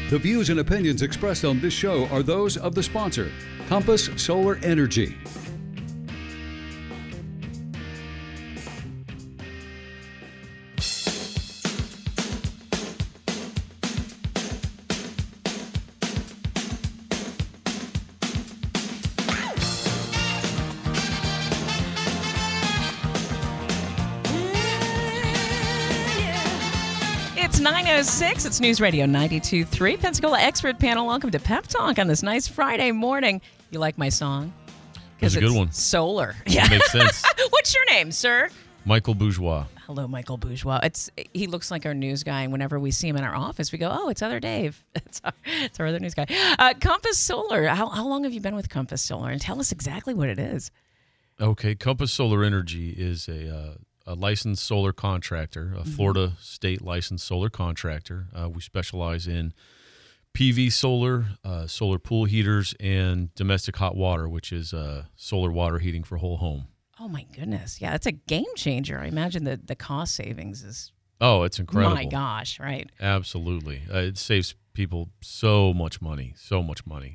The views and opinions expressed on this show are those of the sponsor, Compass Solar Energy. It's 9:06. It's News Radio 92.3. Pensacola Expert Panel. Welcome to Pep Talk on this nice Friday morning. You like my song? It's a good one. Solar. Yeah. It makes sense. What's your name, sir? Michael Bourgeois. Hello, Michael Bourgeois. He looks like our news guy, and whenever we see him in our office, we go, "Oh, it's other Dave." It's our other news guy. Compass Solar. How long have you been with Compass Solar? And tell us exactly what it is. Okay, Compass Solar Energy is a licensed solar contractor, a Florida state licensed solar contractor. We specialize in PV solar, solar pool heaters, and domestic hot water, which is solar water heating for whole home. Oh, my goodness. Yeah, it's a game changer. I imagine the cost savings is... Oh, it's incredible. My gosh, right. Absolutely. It saves people so much money, so much money.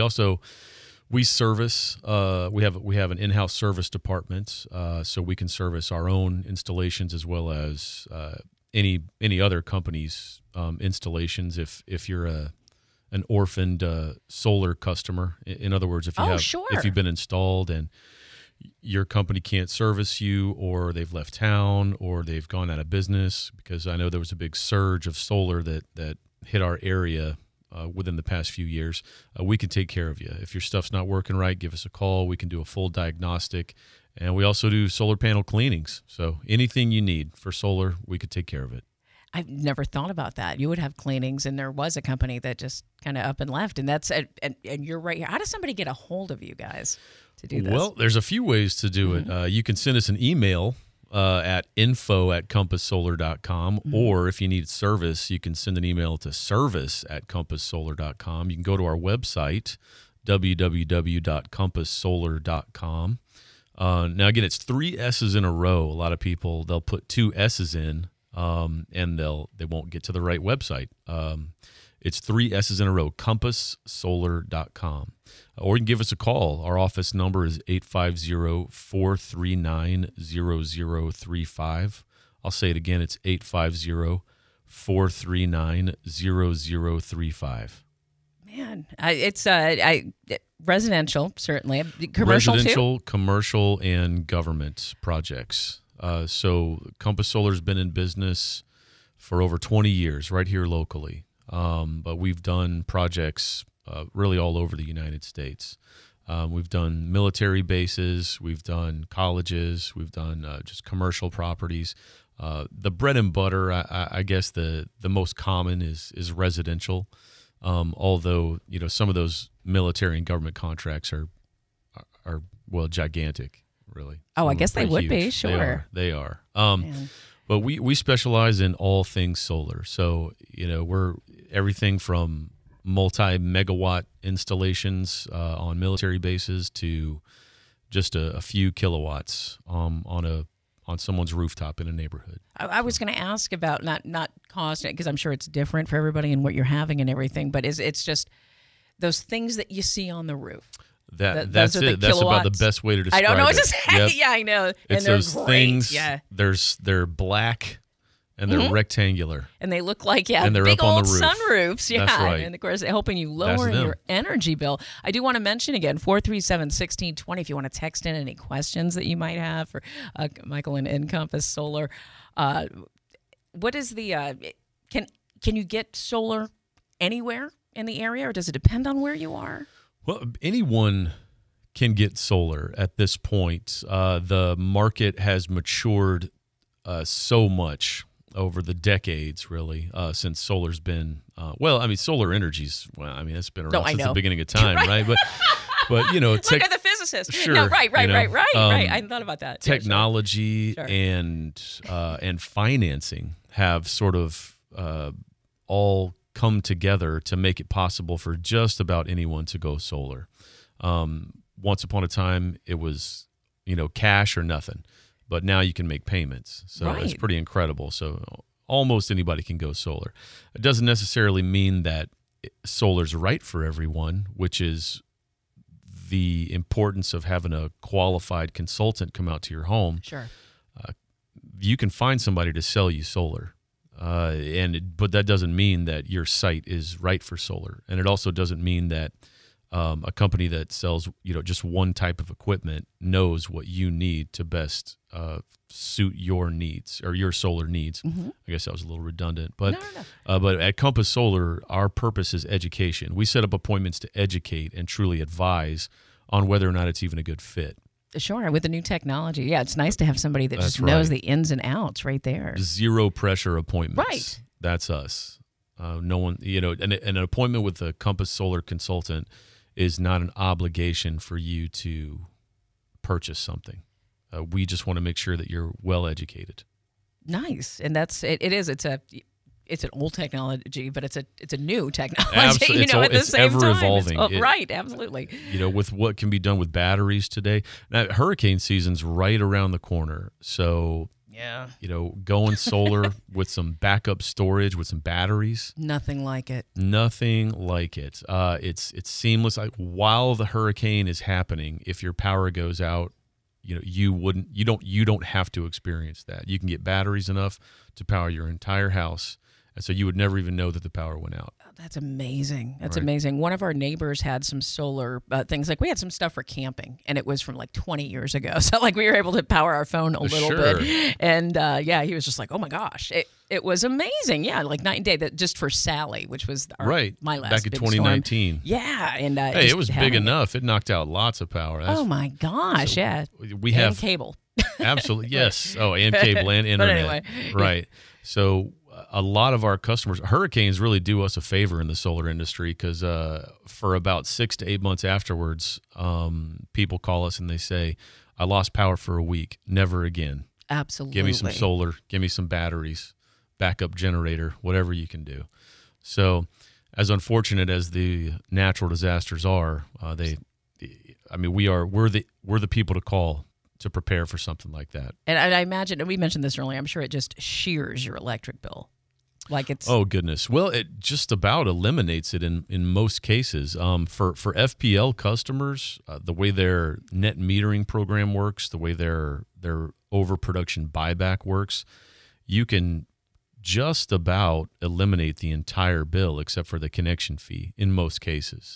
We service. We have an in-house service department, so we can service our own installations as well as any other company's installations. If you're an orphaned solar customer, in other words, if you've been installed and your company can't service you, or they've left town, or they've gone out of business, because I know there was a big surge of solar that hit our area. Within the past few years, we can take care of you. If your stuff's not working right, give us a call. We can do a full diagnostic, and we also do solar panel cleanings. So anything you need for solar, we could take care of it. I've never thought about that. You would have cleanings, and there was a company that just kind of up and left, and that's and you're right here. How does somebody get a hold of you guys to do this? Well, there's a few ways to do it. You can send us an email at info@compasssolar.com, or if you need service, you can send an email to service@compasssolar.com. You can go to our website, www.compasssolar.com. Now, again, it's 3 S's in a row. A lot of people, they'll put 2 S's in, and they won't get to the right website. It's 3 S's in a row, compasssolar.com. Or you can give us a call. Our office number is 850-439-0035. I'll say it again. It's 850-439-0035. Man, it's residential, certainly. Commercial, residential, too? Commercial, and government projects. So Compass Solar's been in business for over 20 years right here locally. But we've done projects really all over the United States. We've done military bases, we've done colleges, we've done just commercial properties. The bread and butter, I guess the most common is residential. Although some of those military and government contracts are gigantic, really. Oh, I guess they would huge. Be, sure. They are. But we specialize in all things solar. So, we're everything from multi-megawatt installations on military bases to just a few kilowatts on someone's rooftop in a neighborhood. I was going to ask about not cost, because I'm sure it's different for everybody and what you're having and everything, but it's just those things that you see on the roof. That's it. That's about the best way to describe it. I don't know what to say. Yep. Yeah, I know. It's and those great. things. Yeah. They're black and they're rectangular. And they look like and they're big up on old the roof. sunroofs. Yeah, That's right. And of course helping you lower your energy bill. I do want to mention again 437-1620 if you want to text in any questions that you might have for Michael and Compass Solar. What is the can you get solar anywhere in the area, or does it depend on where you are? Well, anyone can get solar at this point. The market has matured so much over the decades, really, since solar's been, solar energy's, it's been around since the beginning of time, right? But look at the physicist. Sure. No, right. I hadn't thought about that. Technology Sure. and financing have sort of all come together to make it possible for just about anyone to go solar. Once upon a time, it was, cash or nothing. But now you can make payments. So It's pretty incredible. So almost anybody can go solar. It doesn't necessarily mean that solar's right for everyone, which is the importance of having a qualified consultant come out to your home. Sure. You can find somebody to sell you solar, but that doesn't mean that your site is right for solar, and it also doesn't mean that a company that sells just one type of equipment knows what you need to best suit your needs or your solar needs. Mm-hmm. I guess that was a little redundant, but no. But at Compass Solar, our purpose is education. We set up appointments to educate and truly advise on whether or not it's even a good fit. Sure, with the new technology. Yeah, it's nice to have somebody that just knows the ins and outs right there. Zero pressure appointments. Right. That's us. No one, and an appointment with a Compass Solar consultant is not an obligation for you to purchase something. We just want to make sure that you're well educated. Nice, and that's it. It is. It's an old technology, but it's a new technology. Absolutely. At the same ever time. evolving. Right, absolutely. With what can be done with batteries today. Now, hurricane season's right around the corner, so yeah, going solar with some backup storage with some batteries. Nothing like it. Nothing like it. It's seamless. While the hurricane is happening, if your power goes out, you don't have to experience that. You can get batteries enough to power your entire house. And so you would never even know that the power went out. That's amazing. That's amazing. One of our neighbors had some solar things. Like we had some stuff for camping, and it was from like 20 years ago. So like we were able to power our phone a little bit. And he was just like, oh my gosh, it was amazing. Yeah, like night and day. That just for Sally, which was my last back in big 2019. Storm. Yeah, and it was big enough. It knocked out lots of power. Oh my gosh, so yeah. We have cable. Absolutely, yes. Oh, and cable and internet. But anyway. Right. So a lot of our customers, hurricanes really do us a favor in the solar industry because for about 6 to 8 months afterwards, people call us and they say, I lost power for a week. Never again. Absolutely. Give me some solar. Give me some batteries, backup generator, whatever you can do. So as unfortunate as the natural disasters are, we're the people to call to prepare for something like that. And I imagine, and we mentioned this earlier, I'm sure it just shears your electric bill. Like it's... Oh, goodness. Well, it just about eliminates it in most cases. For FPL customers, the way their net metering program works, the way their overproduction buyback works, you can just about eliminate the entire bill except for the connection fee in most cases.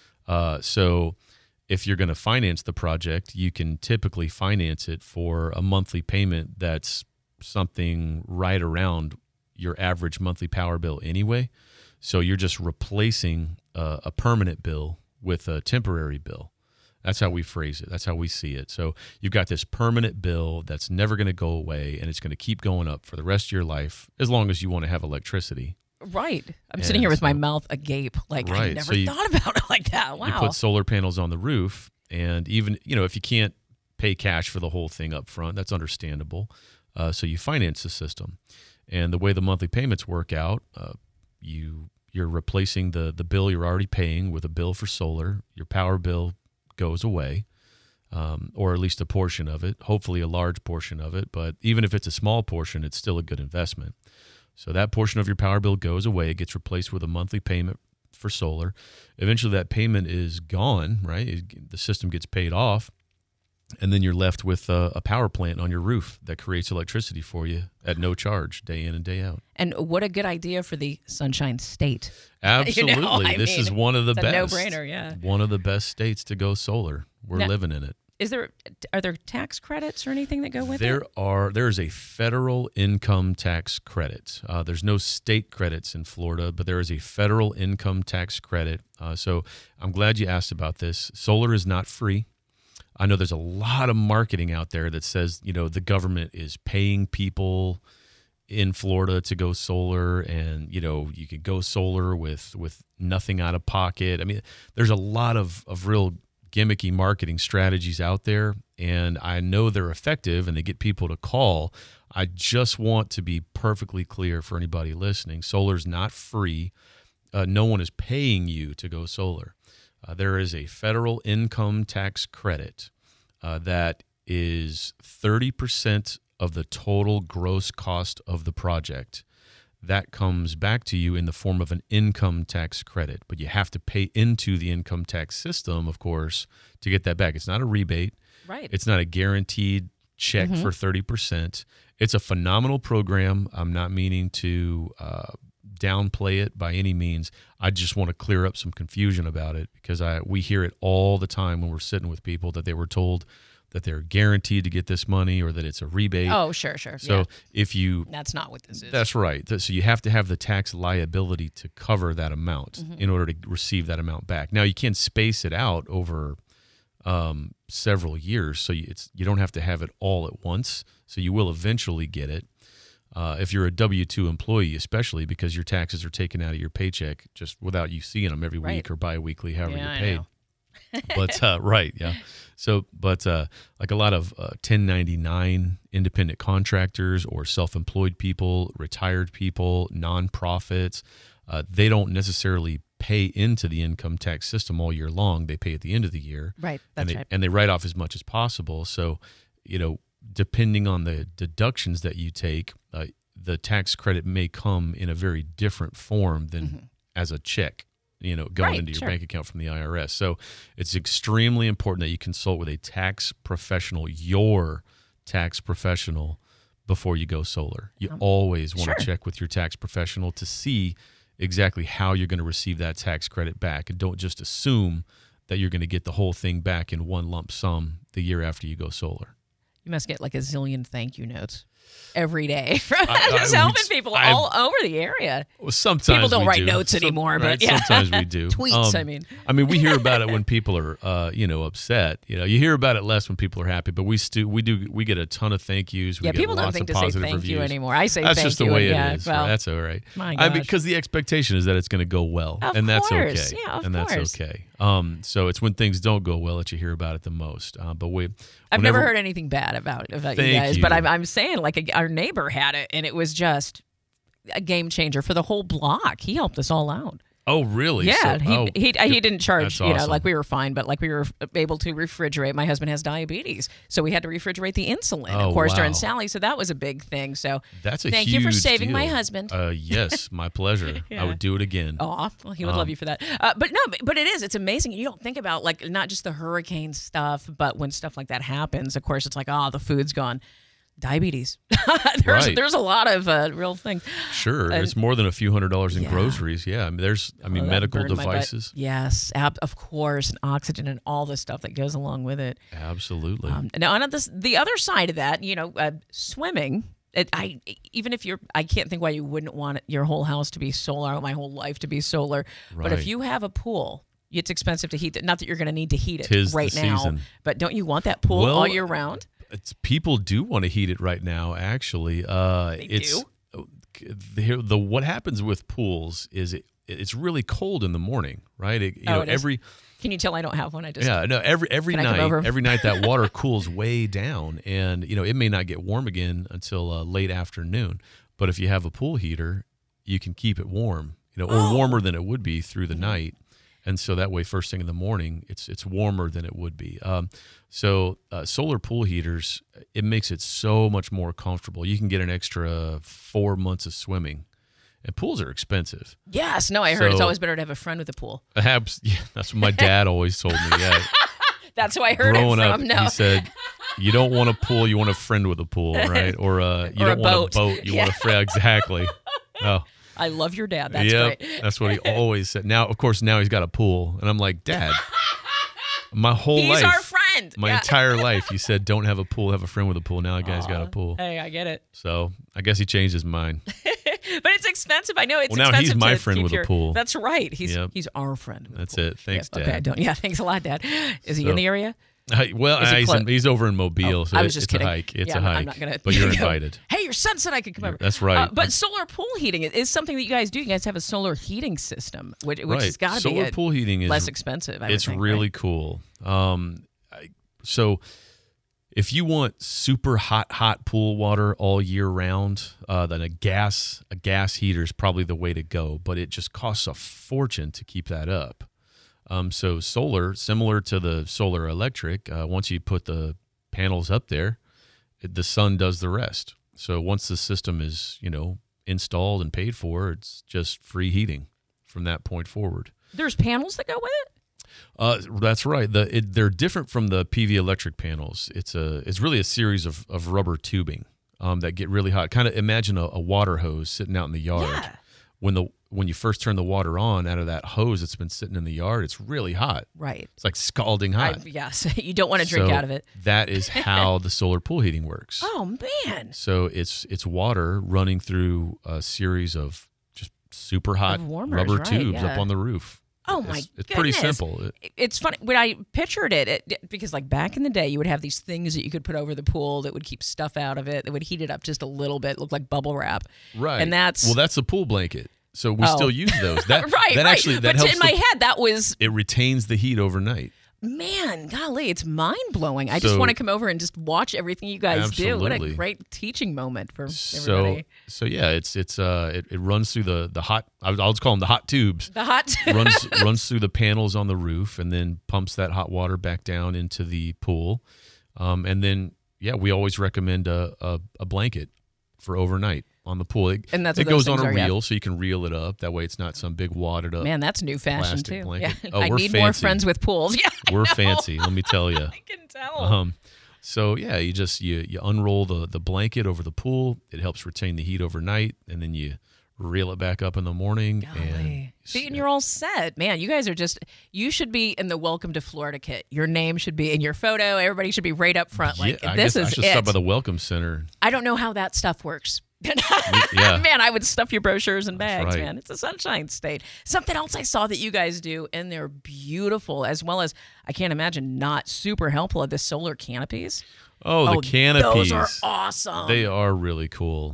So if you're going to finance the project, you can typically finance it for a monthly payment that's something right around your average monthly power bill anyway. So you're just replacing a permanent bill with a temporary bill. That's how we phrase it. That's how we see it. So you've got this permanent bill that's never going to go away, and it's going to keep going up for the rest of your life as long as you want to have electricity. Right. I'm sitting here with my mouth agape. Like, I never thought about it like that. Wow. You put solar panels on the roof, and even, if you can't pay cash for the whole thing up front, that's understandable. So you finance the system. And the way the monthly payments work out, you're replacing the bill you're already paying with a bill for solar. Your power bill goes away, or at least a portion of it, hopefully a large portion of it. But even if it's a small portion, it's still a good investment. So that portion of your power bill goes away. It gets replaced with a monthly payment for solar. Eventually that payment is gone, right? The system gets paid off, and then you're left with a power plant on your roof that creates electricity for you at no charge, day in and day out. And what a good idea for the Sunshine State. Absolutely. This is one of the best. No-brainer, yeah. One of the best states to go solar. We're living in it. Are there tax credits or anything that go with it? There is a federal income tax credit. There's no state credits in Florida, but there is a federal income tax credit. So I'm glad you asked about this. Solar is not free. I know there's a lot of marketing out there that says, the government is paying people in Florida to go solar, and, you could go solar with nothing out of pocket. I mean, there's a lot of real gimmicky marketing strategies out there, and I know they're effective and they get people to call. I just want to be perfectly clear for anybody listening. Solar's not free. No one is paying you to go solar. There is a federal income tax credit that is 30% of the total gross cost of the project that comes back to you in the form of an income tax credit. But you have to pay into the income tax system, of course, to get that back. It's not a rebate. Right. It's not a guaranteed check for 30%. It's a phenomenal program. I'm not meaning to downplay it by any means. I just want to clear up some confusion about it, because we hear it all the time when we're sitting with people that they were told that they're guaranteed to get this money or that it's a rebate. Oh, sure. So if you... That's not what this is. That's right. So you have to have the tax liability to cover that amount in order to receive that amount back. Now, you can space it out over several years, so you don't have to have it all at once. So you will eventually get it. If you're a W-2 employee, especially, because your taxes are taken out of your paycheck just without you seeing them every week or bi-weekly, however you're paid. But right, yeah. So, but like a lot of 1099 independent contractors or self-employed people, retired people, nonprofits, they don't necessarily pay into the income tax system all year long. They pay at the end of the year. Right, that's right. And they write off as much as possible. So, depending on the deductions that you take, the tax credit may come in a very different form than as a check, going into your bank account from the IRS. So it's extremely important that you consult with a tax professional, your tax professional, before you go solar. You always want to check with your tax professional to see exactly how you're going to receive that tax credit back. And don't just assume that you're going to get the whole thing back in one lump sum the year after you go solar. You must get like a zillion thank you notes every day just helping people all over the area. Well, sometimes people don't write notes anymore, but sometimes we do. Tweets, I mean, we hear about it when people are, upset. You hear about it less when people are happy, but we get a ton of thank yous. We get people lots don't think of to say positive thank reviews. you anymore. I say that's thank just the you. way it is. Well, that's all right. My gosh. Because the expectation is that it's going to go well, of and that's course. okay. Yeah, of and course. that's okay. So it's when things don't go well that you hear about it the most. I've never heard anything bad about you guys, but I'm saying, like, our neighbor had it, and it was just a game changer for the whole block. He helped us all out. Oh, really? Yeah, he didn't charge, awesome. like we were fine, but like we were able to refrigerate. My husband has diabetes, so we had to refrigerate the insulin, of course, during Sally. So that was a big thing. So that's a thank huge you for saving deal. my husband. Yes, my pleasure. I would do it again. Oh, well, he would love you for that. But it's amazing. You don't think about, like, not just the hurricane stuff, but when stuff like that happens, of course, it's like, the food's gone. Diabetes. There's a lot of real things. Sure, it's more than a few $100s in groceries. Yeah, I mean, there's medical devices. Yes, of course, and oxygen and all the stuff that goes along with it. Absolutely. Now, on the other side of that, swimming. I can't think why you wouldn't want your whole house to be solar, my whole life to be solar. Right. But if you have a pool, it's expensive to heat it. Not that you're going to need to heat it right now, season. But don't you want that pool all year round? People do want to heat it right now, actually. What happens with pools is it's really cold in the morning, right? Can you tell I don't have one? Every night that water cools way down, and it may not get warm again until late afternoon. But if you have a pool heater, you can keep it warm, or warmer than it would be through the night. And so that way, first thing in the morning, it's warmer than it would be. Solar pool heaters, it makes it so much more comfortable. You can get an extra 4 months of swimming. And pools are expensive. Yes. No, I heard it's always better to have a friend with a pool. Yeah, that's what my dad always told me. Yeah. That's who I heard Growing it from. up, he said, you don't want a pool, you want a friend with a pool, right? Or you don't want a boat, you want a friend. Exactly. Oh. I love your dad. That's great. That's what he always said. Now, of course, he's got a pool. And I'm like, Dad, my whole life. He's our friend. My entire life, you said, don't have a pool, have a friend with a pool. Now the guy's got a pool. Hey, I get it. So I guess he changed his mind. But it's expensive. I know it's expensive. Now he's my friend with a pool. That's right. He's our friend. That's it. Thanks, Dad. Okay, thanks a lot, Dad. Is he in the area? He's over in Mobile, so I was just it's kidding. a hike. It's a hike. I'm not gonna, but you're invited. Hey, your son said I could come over. That's right. But solar pool heating is something that you guys do. You guys have a solar heating system, which has got to be solar pool heating is less expensive. It's really cool. So if you want super hot pool water all year round, then a gas heater is probably the way to go. But it just costs a fortune to keep that up. So solar, similar to the solar electric, once you put the panels up there, the sun does the rest. So once the system is, installed and paid for. It's just free heating from that point forward. There's panels that go with it? That's right. They're different from the PV electric panels. It's really a series of rubber tubing that get really hot. Kind of imagine a water hose sitting out in the yard. Yeah. When you first turn the water on out of that hose that's been sitting in the yard, it's really hot. Right. It's like scalding hot. Yes. You don't want to drink out of it. That is how the solar pool heating works. Oh, man. So it's water running through a series of just super hot rubber tubes up on the roof. Oh, my goodness. It's pretty simple. It's funny. When I pictured it, because like back in the day, you would have these things that you could put over the pool that would keep stuff out of it, that would heat it up just a little bit, look like bubble wrap. Right. And that's a pool blanket. So we still use those. That right. Actually, that but helps. In my head, that was... It retains the heat overnight. Man, golly, it's mind-blowing. I just want to come over and just watch everything you guys do. What a great teaching moment for everybody. So yeah, it runs through the hot, I'll just call them the hot tubes. The hot tubes. runs through the panels on the roof and then pumps that hot water back down into the pool. And then, we always recommend a blanket for overnight on the pool. It goes on a reel, so you can reel it up. That way it's not some big wadded up. Man, that's new fashion too. Blanket. Yeah. Oh, I need fancy. More friends with pools. Yeah, we're fancy, let me tell you. I can tell. So yeah, you unroll the blanket over the pool. It helps retain the heat overnight, and then you reel it back up in the morning. And you're all set. Man, you guys are you should be in the Welcome to Florida kit. Your name should be in your photo. Everybody should be right up front. Like, I this guess is I should stop by the Welcome Center. I don't know how that stuff works. Yeah. Man, I would stuff your brochures in bags, right. man. It's a Sunshine State. Something else I saw that you guys do, and they're beautiful, as well as, I can't imagine, not super helpful, the solar canopies. Oh, the canopies. Those are awesome. They are really cool.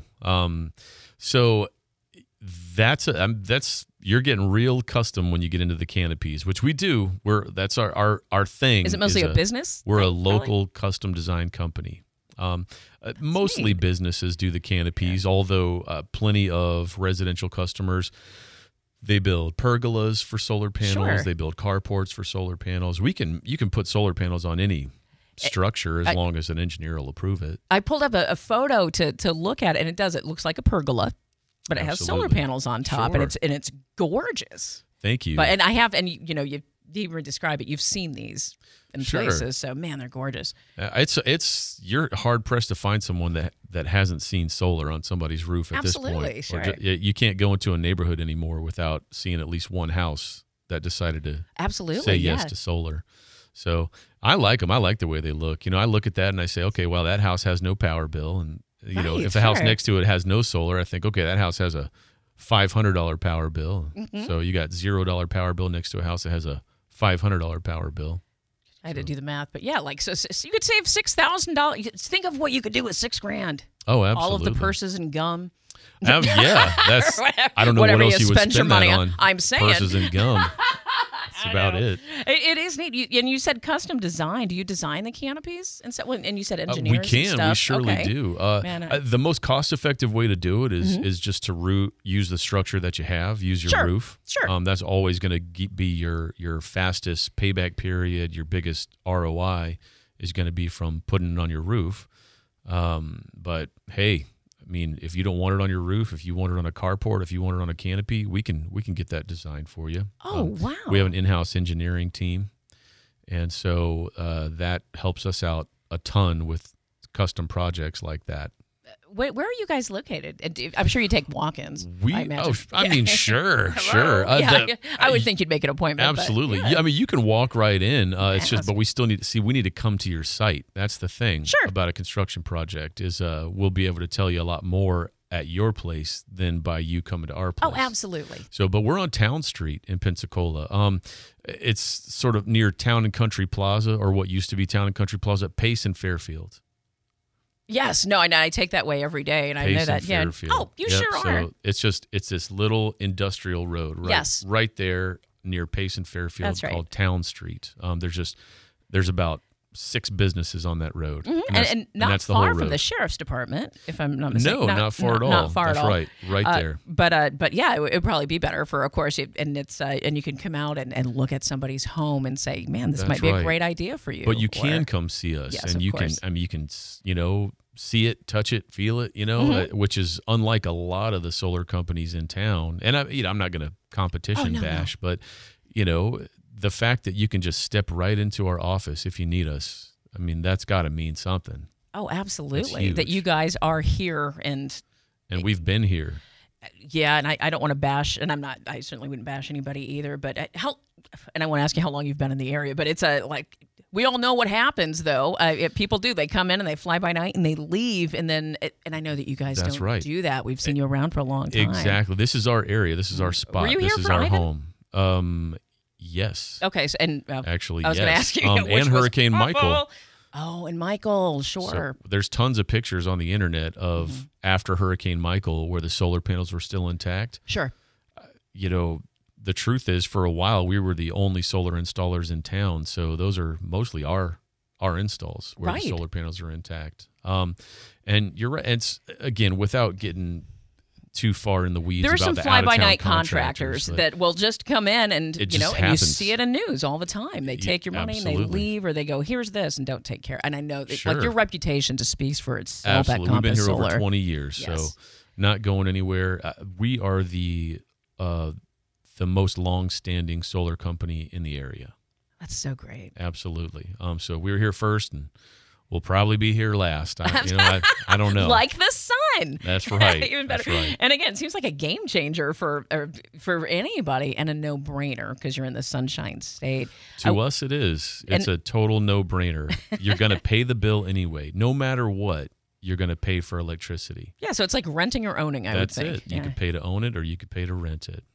So that's you're getting real custom when you get into the canopies, which we do. That's our thing. Is it mostly a business? We're a local custom design company. Mostly neat. Businesses do the canopies, although plenty of residential customers, they build pergolas for solar panels. Sure. They build carports for solar panels. You can put solar panels on any structure as long as an engineer will approve it. I pulled up a photo to look at it, and it looks like a pergola, but it has solar panels on top, Sure. and it's gorgeous. Thank you. But you even describe it. You've seen these in places, so man, they're gorgeous. You're hard pressed to find someone that hasn't seen solar on somebody's roof at this point. Absolutely, sure. You can't go into a neighborhood anymore without seeing at least one house that decided to say yes to solar. So I like them. I like the way they look. I look at that and I say, okay, well, that house has no power bill, and if the house next to it has no solar, I think, okay, that house has a $500 power bill. Mm-hmm. So you got $0 power bill next to a house that has a $500 power bill. I had to do the math, but yeah, so you could save $6,000. Think of what you could do with $6,000. Oh, absolutely. All of the purses and gum. Yeah, that's. I don't know what else you would spend your money on. I'm saying purses and gum. That's about it. It is neat. And you said custom design. Do you design the canopies? And you said engineers. We can. And stuff. We surely do. The most cost-effective way to do it is just to use the structure that you have. Use your roof. Sure. That's always going to be your fastest payback period. Your biggest ROI is going to be from putting it on your roof. But hey, I mean, if you don't want it on your roof, if you want it on a carport, if you want it on a canopy, we can get that designed for you. Oh, wow. We have an in-house engineering team, and so that helps us out a ton with custom projects like that. Where are you guys located? I'm sure you take walk-ins. I mean, sure. I would think you'd make an appointment. Absolutely. I mean, you can walk right in. It's just, but we still need to see. We need to come to your site. That's the thing about a construction project is we'll be able to tell you a lot more at your place than by you coming to our place. Oh, absolutely. So, but we're on Town Street in Pensacola. It's sort of near Town and Country Plaza, or what used to be Town and Country Plaza, Pace and Fairfield. Yes, no, I take that way every day, and I know that. Yeah. Oh, you sure are. So it's this little industrial road, right there near Pace and Fairfield, called Town Street. There's about 6 businesses on that road, and not far from the sheriff's department, if I'm not mistaken. No, not far at all. Not far at all. Right there. But yeah, it would probably be better for, of course, and you can come out and look at somebody's home and say, man, this might be a great idea for you. But you can come see us, and you can see it, touch it, feel it, which is unlike a lot of the solar companies in town. And I'm not going to competition bash, but the fact that you can just step right into our office if you need us, I mean, that's got to mean something. Oh, absolutely. That you guys are here and we've been here. Yeah, and I don't want to bash, and I certainly wouldn't bash anybody either, but and I want to ask you how long you've been in the area, but it's we all know what happens, though. People do. They come in and they fly by night and they leave, and then, and I know that you guys don't do that. We've seen you around for a long time. Exactly. This is our area. This is our spot. Were you this here is for our Ivan? home. Yes. Okay, so, and actually, I was yes. going to ask you, and Hurricane Michael. Oh, and Michael, sure. So there's tons of pictures on the internet of after Hurricane Michael where the solar panels were still intact. Sure. The truth is, for a while, we were the only solar installers in town. So those are mostly our installs where the solar panels are intact. And you're right. It's, again, without getting too far in the weeds. There's about some the fly-by-night contractors that will just come in and and you see it in news all the time. They take your money and they leave, or they go, "Here's this," and don't take care. And I know that, your reputation just speaks for itself. Absolutely, we've been here over 20 years, yes. So not going anywhere. We are the most long-standing solar company in the area. That's so great. Absolutely. So we were here first, and we'll probably be here last. I don't know. Like the sun. That's right. Even better. That's right. And again, it seems like a game changer for anybody, and a no-brainer because you're in the Sunshine State. To us, it is. It's a total no-brainer. You're going to pay the bill anyway, no matter what. You're going to pay for electricity. Yeah, so it's like renting or owning. I would think. That's it. You could pay to own it, or you could pay to rent it.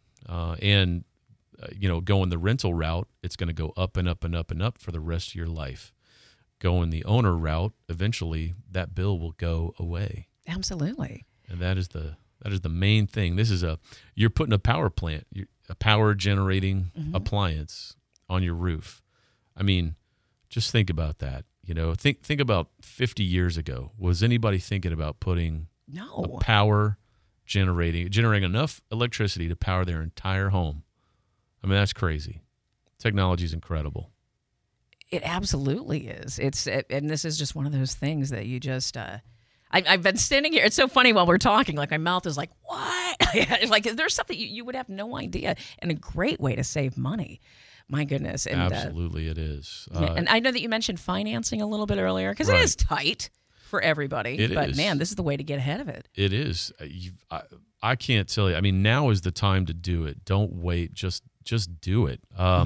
Going the rental route, it's going to go up and up and up and up for the rest of your life. Going the owner route, eventually that bill will go away. Absolutely. And that is the main thing. You're putting a power plant, a power generating appliance on your roof. I mean, just think about that. Think about 50 years ago. Was anybody thinking about putting a power generating enough electricity to power their entire home? I mean, that's crazy. Technology is incredible. It absolutely is. And this is just one of those things that you just. I've been standing here. It's so funny while we're talking. Like, my mouth is like, what? Like, there's something you would have no idea, and a great way to save money. My goodness. And, absolutely, it is. And I know that you mentioned financing a little bit earlier, because it is tight for everybody. But man, this is the way to get ahead of it. It is. I can't tell you. I mean, now is the time to do it. Don't wait. Just do it.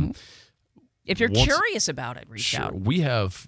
If you're curious about it, reach out. We have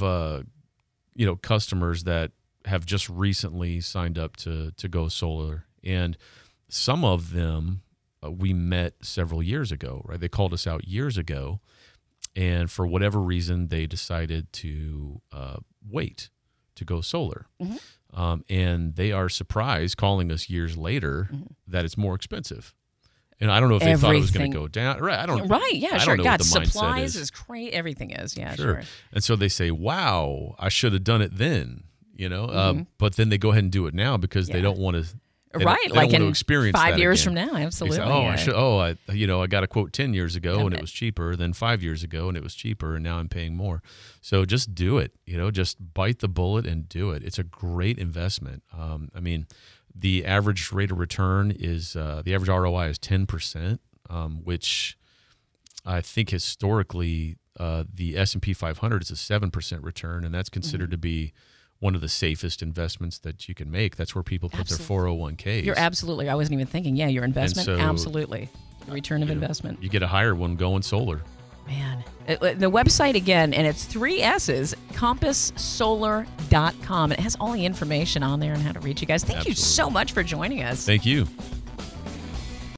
customers that have just recently signed up to go solar, and some of them we met several years ago. Right, they called us out years ago, and for whatever reason, they decided to wait to go solar. And they are surprised, calling us years later, that it's more expensive. And I don't know if they thought it was going to go down. Right. I don't. Right. Yeah. I Sure. don't know what the supplies mindset is crazy. Everything is. Yeah. Sure. And so they say, "Wow, I should have done it then." But then they go ahead and do it now because they don't want to. They don't want to experience 5 years again. from now. Absolutely. Say, I should. I got a quote 10 years ago and it was cheaper. Then 5 years ago and it was cheaper, and now I'm paying more. So just do it. Just bite the bullet and do it. It's a great investment. I mean, the average rate of return is the average ROI is 10%, which I think historically the S&P 500 is a 7% return, and that's considered to be one of the safest investments that you can make. That's where people put their 401ks. You're absolutely. I wasn't even thinking. Yeah, your investment. So, absolutely. The return of investment. You get a higher one going solar. Man. The website again, and it's 3 S's, compasssolar.com. It has all the information on there and how to reach you guys. Thank you so much for joining us. Thank you.